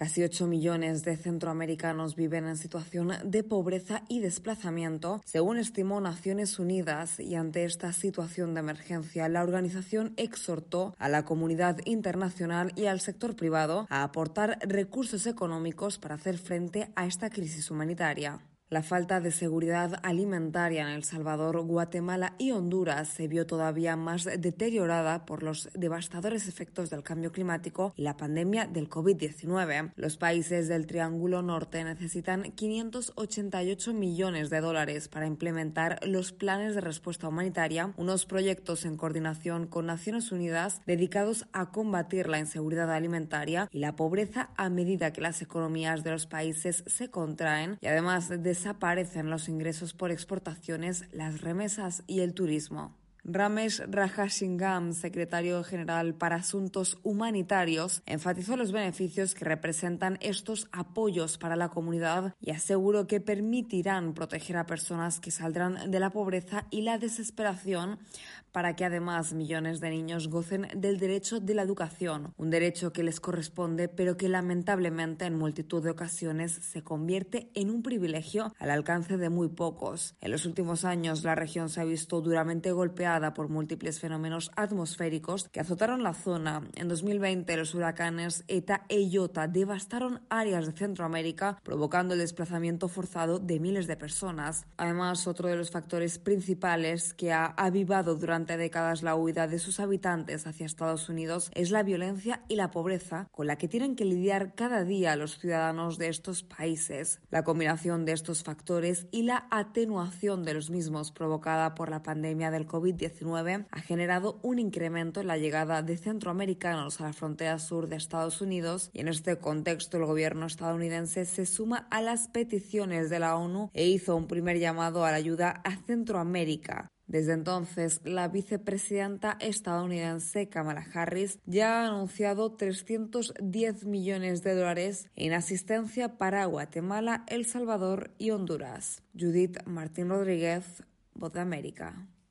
Casi 8 millones de centroamericanos viven en situación de pobreza y desplazamiento, según estimó Naciones Unidas, y ante esta situación de emergencia, la organización exhortó a la comunidad internacional y al sector privado a aportar recursos económicos para hacer frente a esta crisis humanitaria. La falta de seguridad alimentaria en El Salvador, Guatemala y Honduras se vio todavía más deteriorada por los devastadores efectos del cambio climático y la pandemia del COVID-19. Los países del Triángulo Norte necesitan 588 millones de dólares para implementar los planes de respuesta humanitaria, unos proyectos en coordinación con Naciones Unidas dedicados a combatir la inseguridad alimentaria y la pobreza a medida que las economías de los países se contraen y además desaparecen los ingresos por exportaciones, las remesas y el turismo. Ramesh Rajasingam, secretario general para Asuntos Humanitarios, enfatizó los beneficios que representan estos apoyos para la comunidad y aseguró que permitirán proteger a personas que saldrán de la pobreza y la desesperación para que además millones de niños gocen del derecho de la educación, un derecho que les corresponde pero que lamentablemente en multitud de ocasiones se convierte en un privilegio al alcance de muy pocos. En los últimos años la región se ha visto duramente golpeada por múltiples fenómenos atmosféricos que azotaron la zona. En 2020 los huracanes Eta e Iota devastaron áreas de Centroamérica, provocando el desplazamiento forzado de miles de personas. Además, otro de los factores principales que ha avivado durante décadas la huida de sus habitantes hacia Estados Unidos es la violencia y la pobreza con la que tienen que lidiar cada día los ciudadanos de estos países. La combinación de estos factores y la atenuación de los mismos provocada por la pandemia del COVID-19 ha generado un incremento en la llegada de centroamericanos a la frontera sur de Estados Unidos, y en este contexto el gobierno estadounidense se suma a las peticiones de la ONU e hizo un primer llamado a la ayuda a Centroamérica. Desde entonces, la vicepresidenta estadounidense Kamala Harris ya ha anunciado 310 millones de dólares en asistencia para Guatemala, El Salvador y Honduras. Judith Martín Rodríguez, Voz de América.